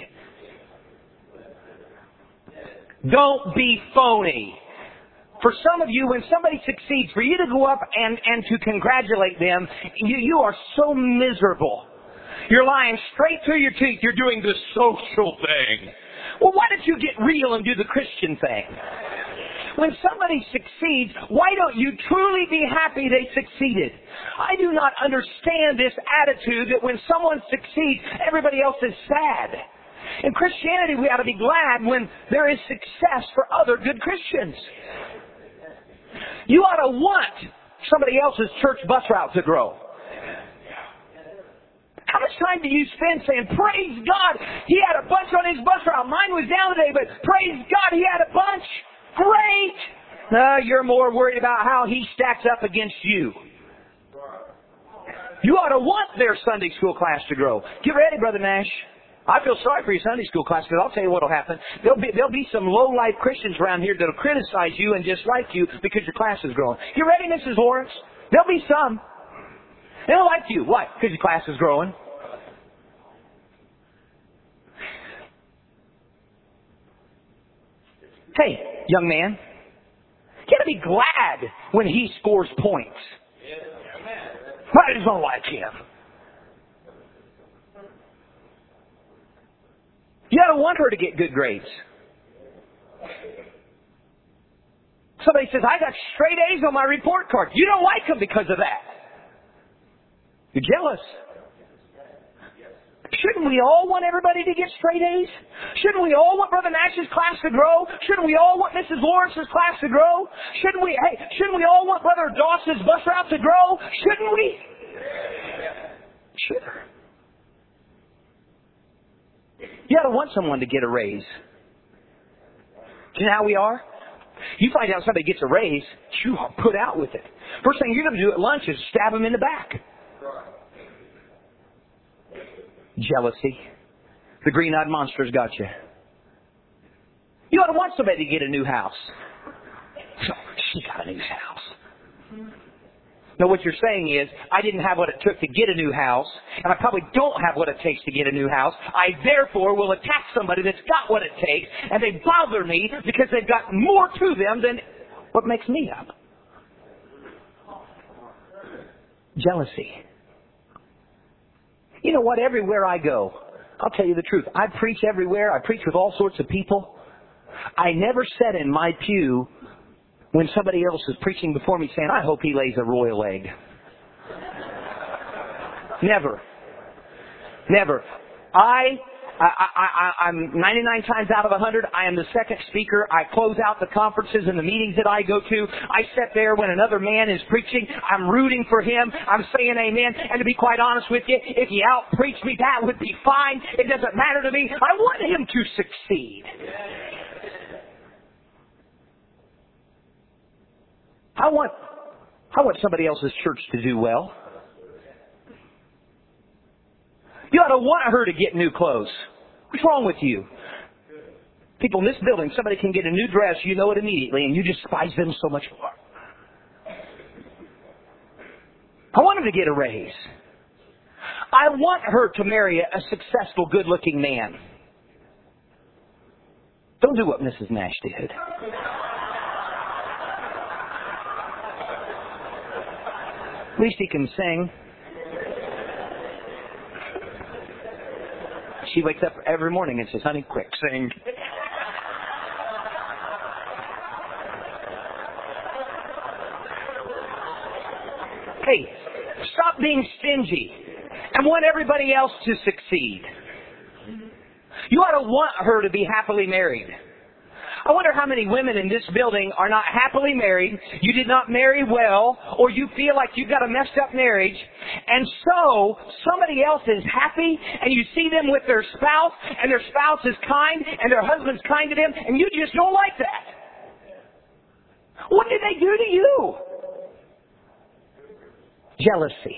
Don't be phony. For some of you, when somebody succeeds, for you to go up and, and to congratulate them, you, you are so miserable. You're lying straight through your teeth. You're doing the social thing. Well, why don't you get real and do the Christian thing? When somebody succeeds, why don't you truly be happy they succeeded? I do not understand this attitude that when someone succeeds, everybody else is sad. In Christianity, we ought to be glad when there is success for other good Christians. You ought to want somebody else's church bus route to grow. How much time do you spend saying, praise God, he had a bunch on his bus route. Mine was down today, but praise God, he had a bunch. Great! No, you're more worried about how he stacks up against you. You ought to want their Sunday school class to grow. Get ready, Brother Nash. I feel sorry for your Sunday school class, because I'll tell you what will happen. There'll be, there'll be some low-life Christians around here that will criticize you and dislike you because your class is growing. You ready, Missus Lawrence? There'll be some. They don't like you. Why? Because your class is growing. Hey, young man, you got to be glad when he scores points. I just don't like him. You got to want her to get good grades. Somebody says, I got straight A's on my report card. You don't like them because of that. You're jealous. Shouldn't we all want everybody to get straight A's? Shouldn't we all want Brother Nash's class to grow? Shouldn't we all want Missus Lawrence's class to grow? Shouldn't we, hey, shouldn't we all want Brother Doss's bus route to grow? Shouldn't we? Sure. You ought to want someone to get a raise. Do you know how we are? You find out somebody gets a raise, you are put out with it. First thing you're going to do at lunch is stab them in the back. Jealousy. The green-eyed monster's got you. You ought to want somebody to get a new house. So, she got a new house. Now what you're saying is, I didn't have what it took to get a new house, and I probably don't have what it takes to get a new house. I therefore will attack somebody that's got what it takes, and they bother me because they've got more to them than what makes me up. Jealousy. You know what? Everywhere I go, I'll tell you the truth. I preach everywhere. I preach with all sorts of people. I never sat in my pew when somebody else is preaching before me saying, I hope he lays a royal egg. Never. Never. I, I, I, I, I'm ninety-nine times out of one hundred, I am the second speaker. I close out the conferences and the meetings that I go to. I sit there when another man is preaching. I'm rooting for him. I'm saying amen. And to be quite honest with you, if he out-preach me, that would be fine. It doesn't matter to me. I want him to succeed. I want, I want somebody else's church to do well. You ought to want her to get new clothes. What's wrong with you? People in this building, somebody can get a new dress, you know it immediately, and you despise them so much more. I want them to get a raise. I want her to marry a successful, good-looking man. Don't do what Missus Nash did. At least he can sing. She wakes up every morning and says, honey, quick, sing. Hey, stop being stingy and want everybody else to succeed. You ought to want her to be happily married. I wonder how many women in this building are not happily married, you did not marry well, or you feel like you've got a messed up marriage, and so somebody else is happy, and you see them with their spouse, and their spouse is kind, and their husband's kind to them, and you just don't like that. What did they do to you? Jealousy.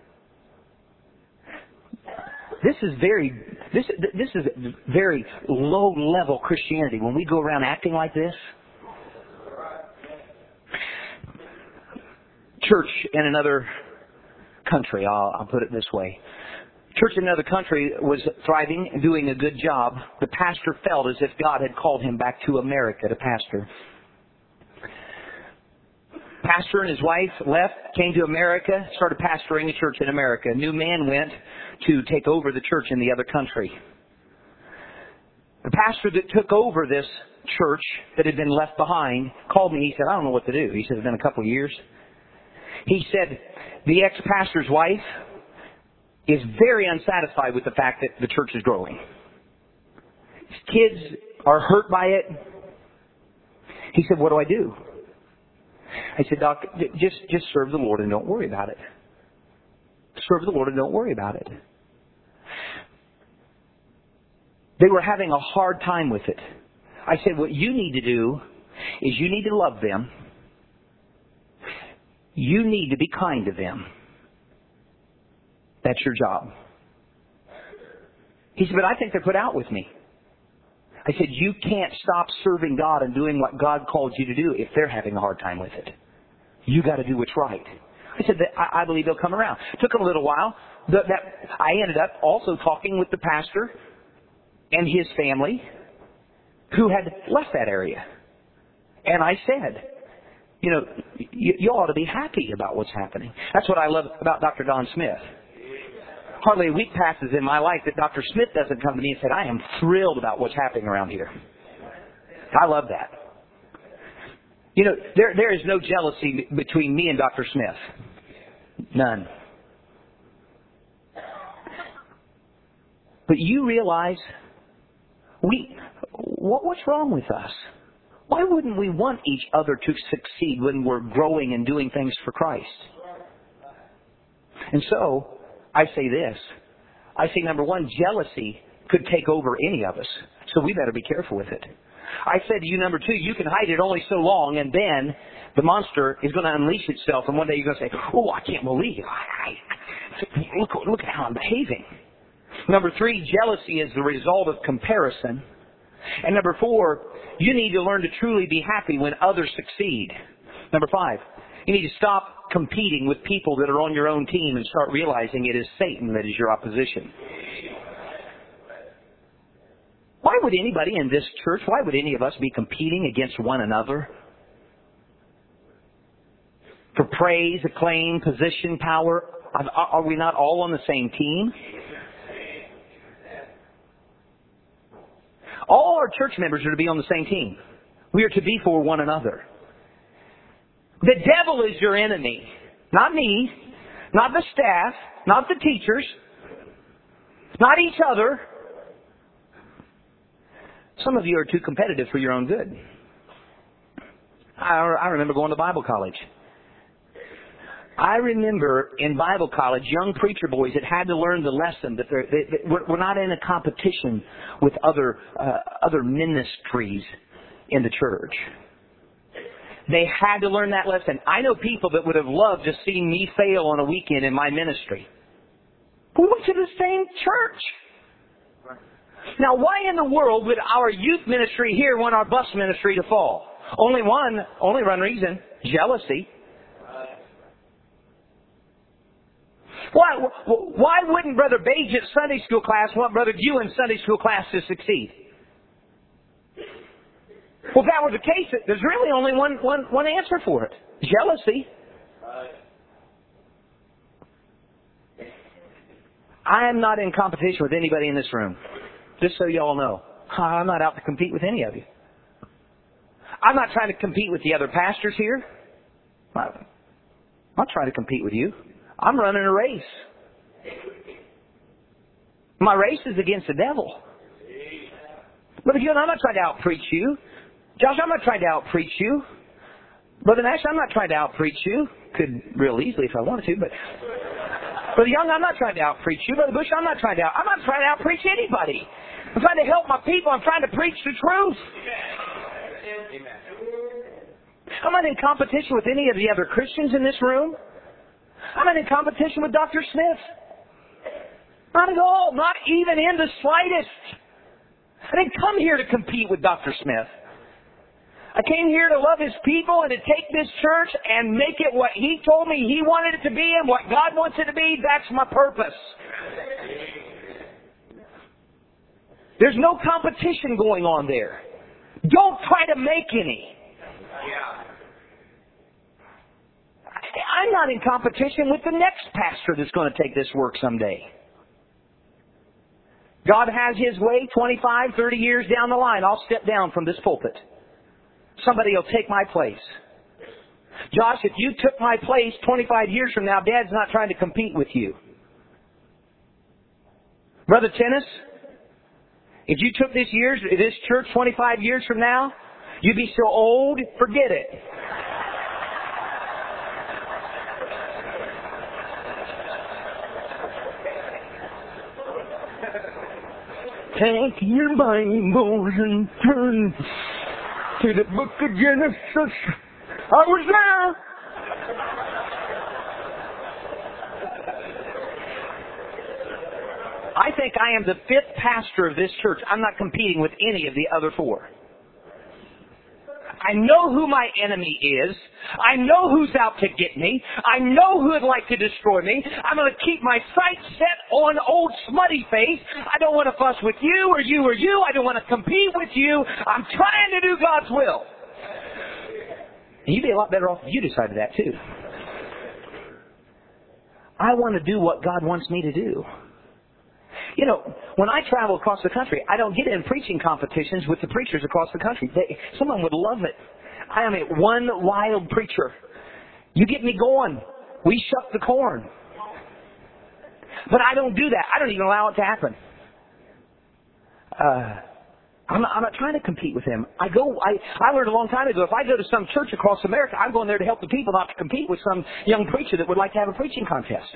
This is very, this, this is very low-level Christianity. When we go around acting like this, church in another country, I'll, I'll put it this way. Church in another country was thriving and doing a good job. The pastor felt as if God had called him back to America to pastor. Pastor and his wife left, came to America, started pastoring a church in America. A new man went to take over the church in the other country. The pastor that took over this church that had been left behind called me. He said, I don't know what to do. He said, it's been a couple of years. He said, the ex-pastor's wife is very unsatisfied with the fact that the church is growing. His kids are hurt by it. He said, what do I do? I said, Doc, just, just serve the Lord and don't worry about it. Serve the Lord and don't worry about it. They were having a hard time with it. I said, what you need to do is you need to love them. You need to be kind to them. That's your job. He said, but I think they're put out with me. I said, you can't stop serving God and doing what God called you to do if they're having a hard time with it. You got to do what's right. I said, I, I believe they'll come around. It took them a little while. The, that, I ended up also talking with the pastor and his family who had left that area. And I said, you know, you, you ought to be happy about what's happening. That's what I love about Doctor Don Smith. Hardly a week passes in my life that Doctor Smith doesn't come to me and say, I am thrilled about what's happening around here. I love that. You know, there there is no jealousy between me and Doctor Smith. None. But you realize, we what, what's wrong with us? Why wouldn't we want each other to succeed when we're growing and doing things for Christ? And so, I say this. I say, number one, jealousy could take over any of us. So we better be careful with it. I said to you, number two, you can hide it only so long, and then the monster is going to unleash itself, and one day you're going to say, oh, I can't believe I, I look, look at how I'm behaving. Number three, jealousy is the result of comparison. And number four, you need to learn to truly be happy when others succeed. Number five, you need to stop competing with people that are on your own team and start realizing it is Satan that is your opposition. Why would anybody in this church, why would any of us be competing against one another? For praise, acclaim, position, power? Are we not all on the same team? All our church members are to be on the same team. We are to be for one another. The devil is your enemy. Not me, not the staff, not the teachers, not each other. Some of you are too competitive for your own good. I, I remember going to Bible college. I remember in Bible college, young preacher boys that had to learn the lesson that they're, they, they, we're, we're not in a competition with other uh, other ministries in the church. They had to learn that lesson. I know people that would have loved to see me fail on a weekend in my ministry. We went to the same church. Now, why in the world would our youth ministry here want our bus ministry to fall? Only one, only one reason, jealousy. Why, why wouldn't Brother Page at Sunday school class want Brother Dew in Sunday school class to succeed? Well, if that were the case, there's really only one, one, one answer for it. Jealousy. I am not in competition with anybody in this room. Just so you all know. I'm not out to compete with any of you. I'm not trying to compete with the other pastors here. I'm not trying to compete with you. I'm running a race. My race is against the devil. Brother Hugh, I'm not trying to out-preach you. Josh, I'm not trying to out-preach you. Brother Nash, I'm not trying to out-preach you. Could real easily if I wanted to, but... Brother Young, I'm not trying to out-preach you. Brother Bush, I'm not trying to out... I'm not trying to out-preach anybody. I'm trying to help my people. I'm trying to preach the truth. I'm not in competition with any of the other Christians in this room. I'm not in competition with Doctor Smith. Not at all. Not even in the slightest. I didn't come here to compete with Doctor Smith. I came here to love His people and to take this church and make it what He told me He wanted it to be and what God wants it to be. That's my purpose. There's no competition going on there. Don't try to make any. I'm not in competition with the next pastor that's going to take this work someday. God has His way twenty-five, thirty years down the line. I'll step down from this pulpit. Somebody will take my place. Josh, if you took my place twenty-five years from now, Dad's not trying to compete with you. Brother Tennis, if you took this years, this church twenty-five years from now, you'd be so old, forget it. Take your Bibles and turn to the book of Genesis. I was there. I think I am the fifth pastor of this church. I'm not competing with any of the other four. I know who my enemy is. I know who's out to get me. I know who would like to destroy me. I'm going to keep my sights set on old smutty face. I don't want to fuss with you or you or you. I don't want to compete with you. I'm trying to do God's will. And you'd be a lot better off if you decided that too. I want to do what God wants me to do. You know, when I travel across the country, I don't get in preaching competitions with the preachers across the country. They, someone would love it. I am a one wild preacher. You get me going. We shuck the corn. But I don't do that. I don't even allow it to happen. Uh, I'm not, I'm not trying to compete with them. I go. I, I learned a long time ago, if I go to some church across America, I'm going there to help the people, not to compete with some young preacher that would like to have a preaching contest.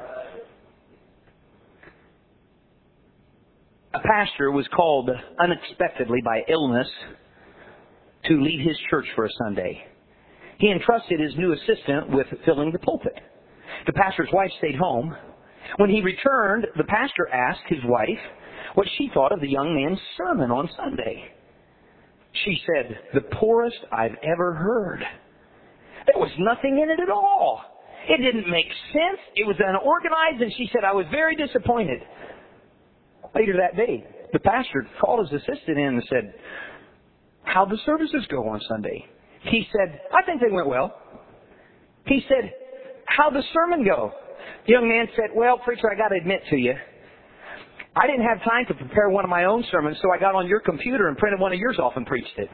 A pastor was called unexpectedly by illness to lead his church for a Sunday. He entrusted his new assistant with filling the pulpit. The pastor's wife stayed home. When he returned, the pastor asked his wife what she thought of the young man's sermon on Sunday. She said, "The poorest I've ever heard. There was nothing in it at all. It didn't make sense. It was unorganized." And she said, "I was very disappointed." Later that day, the pastor called his assistant in and said, "How'd the services go on Sunday?" He said, "I think they went well." He said, "How'd the sermon go?" The young man said, "Well, preacher, I got to admit to you, I didn't have time to prepare one of my own sermons, so I got on your computer and printed one of yours off and preached it."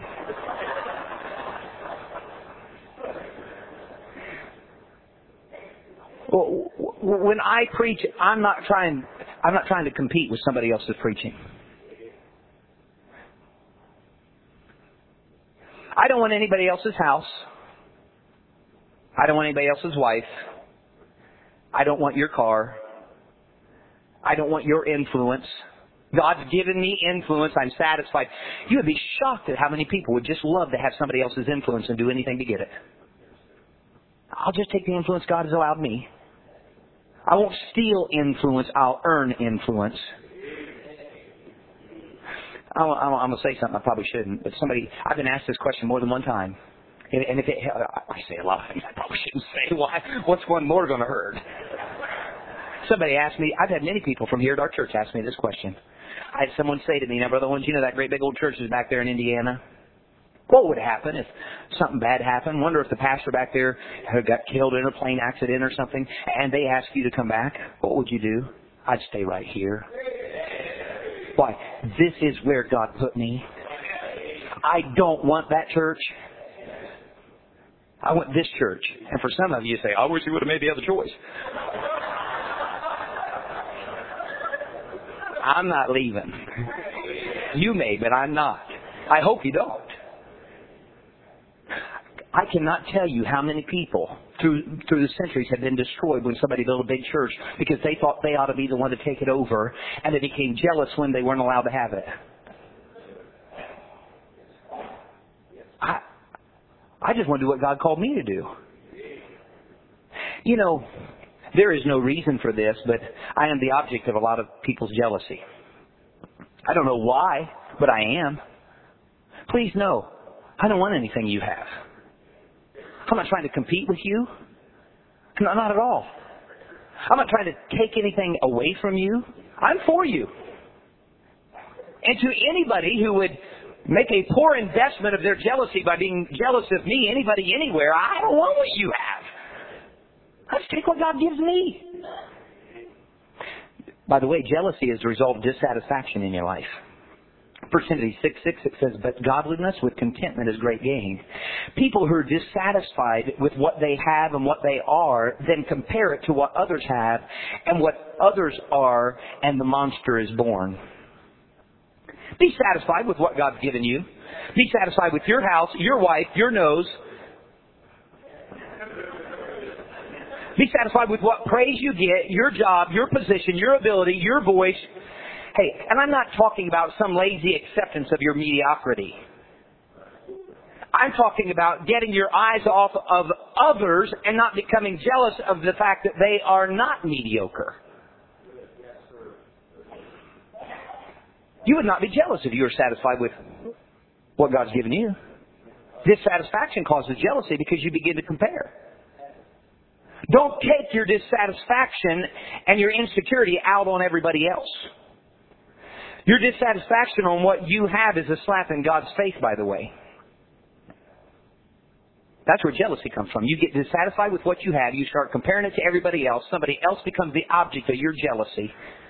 Well, when I preach, I'm not trying... I'm not trying to compete with somebody else's preaching. I don't want anybody else's house. I don't want anybody else's wife. I don't want your car. I don't want your influence. God's given me influence. I'm satisfied. You would be shocked at how many people would just love to have somebody else's influence and do anything to get it. I'll just take the influence God has allowed me. I won't steal influence. I'll earn influence. I'm, I'm, I'm going to say something I probably shouldn't, but somebody, I've been asked this question more than one time. And, and if it, I say a lot of things I probably shouldn't say. Why? What's one more going to hurt? Somebody asked me, I've had many people from here at our church ask me this question. I had someone say to me, "Now, Brother Owens, you know that great big old church is back there in Indiana? What would happen if something bad happened? Wonder if the pastor back there got killed in a plane accident or something, and they asked you to come back. What would you do?" "I'd stay right here." Why? This is where God put me. I don't want that church. I want this church. And for some of you, you say, "I wish you would have made the other choice." I'm not leaving. You may, but I'm not. I hope you don't. I cannot tell you how many people through through the centuries have been destroyed when somebody built a big church because they thought they ought to be the one to take it over, and they became jealous when they weren't allowed to have it. I I just want to do what God called me to do. You know, there is no reason for this, but I am the object of a lot of people's jealousy. I don't know why, but I am. Please know, I don't want anything you have. I'm not trying to compete with you. No, not at all. I'm not trying to take anything away from you. I'm for you. And to anybody who would make a poor investment of their jealousy by being jealous of me, anybody, anywhere, I don't want what you have. Let's take what God gives me. By the way, jealousy is the result of dissatisfaction in your life. First Timothy six six, it says, but godliness with contentment is great gain. People who are dissatisfied with what they have and what they are, then compare it to what others have and what others are, and the monster is born. Be satisfied with what God's given you. Be satisfied with your house, your wife, your nose. Be satisfied with what praise you get, your job, your position, your ability, your voice. Hey, and I'm not talking about some lazy acceptance of your mediocrity. I'm talking about getting your eyes off of others and not becoming jealous of the fact that they are not mediocre. You would not be jealous if you were satisfied with what God's given you. Dissatisfaction causes jealousy because you begin to compare. Don't take your dissatisfaction and your insecurity out on everybody else. Your dissatisfaction on what you have is a slap in God's face, by the way. That's where jealousy comes from. You get dissatisfied with what you have. You start comparing it to everybody else. Somebody else becomes the object of your jealousy.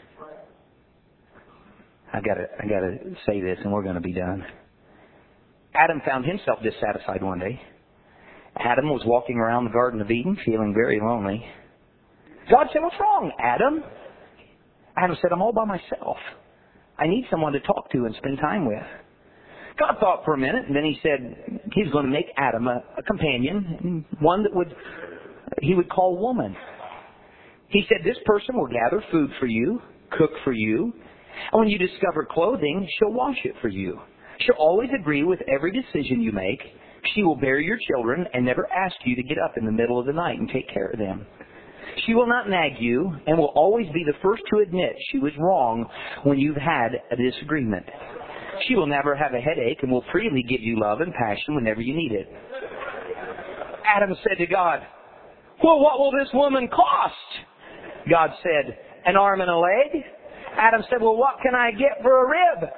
I gotta, I gotta say this, and we're going to be done. Adam found himself dissatisfied one day. Adam was walking around the Garden of Eden, feeling very lonely. God said, "What's wrong, Adam?" Adam said, "I'm all by myself. I need someone to talk to and spend time with." God thought for a minute, and then he said he's going to make Adam a, a companion, one that would he would call woman. He said, "This person will gather food for you, cook for you, and when you discover clothing, she'll wash it for you. She'll always agree with every decision you make. She will bear your children and never ask you to get up in the middle of the night and take care of them. She will not nag you and will always be the first to admit she was wrong when you've had a disagreement. She will never have a headache and will freely give you love and passion whenever you need it." Adam said to God, "Well, what will this woman cost?" God said, "An arm and a leg." Adam said, "Well, what can I get for a rib?"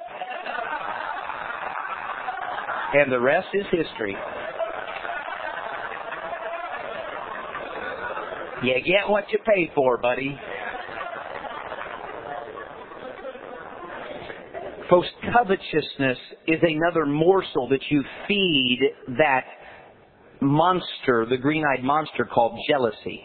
And the rest is history. You get what you pay for, buddy. Folks, covetousness is another morsel that you feed that monster, the green-eyed monster called jealousy.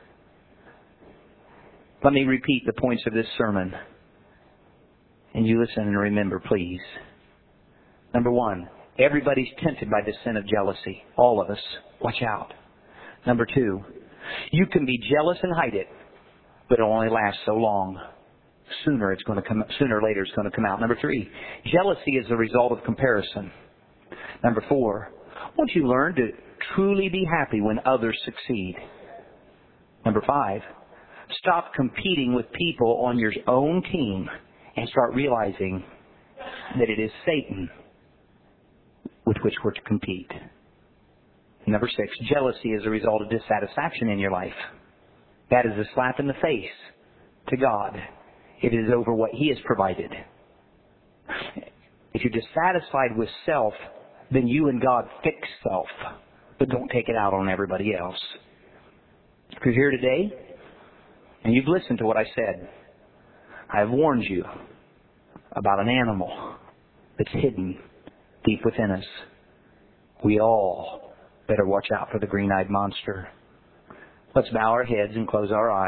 Let me repeat the points of this sermon. And you listen and remember, please. Number one, everybody's tempted by the sin of jealousy. All of us. Watch out. Number two, you can be jealous and hide it, but it'll only last so long. Sooner it's going to come. Sooner or later it's going to come out. Number three, jealousy is the result of comparison. Number four, won't you learn to truly be happy when others succeed? Number five, stop competing with people on your own team and start realizing that it is Satan with which we're to compete. Number six, jealousy is a result of dissatisfaction in your life. That is a slap in the face to God. It is over what He has provided. If you're dissatisfied with self, then you and God fix self, but don't take it out on everybody else. If you're here today and you've listened to what I said, I have warned you about an animal that's hidden deep within us. We all better watch out for the green-eyed monster. Let's bow our heads and close our eyes.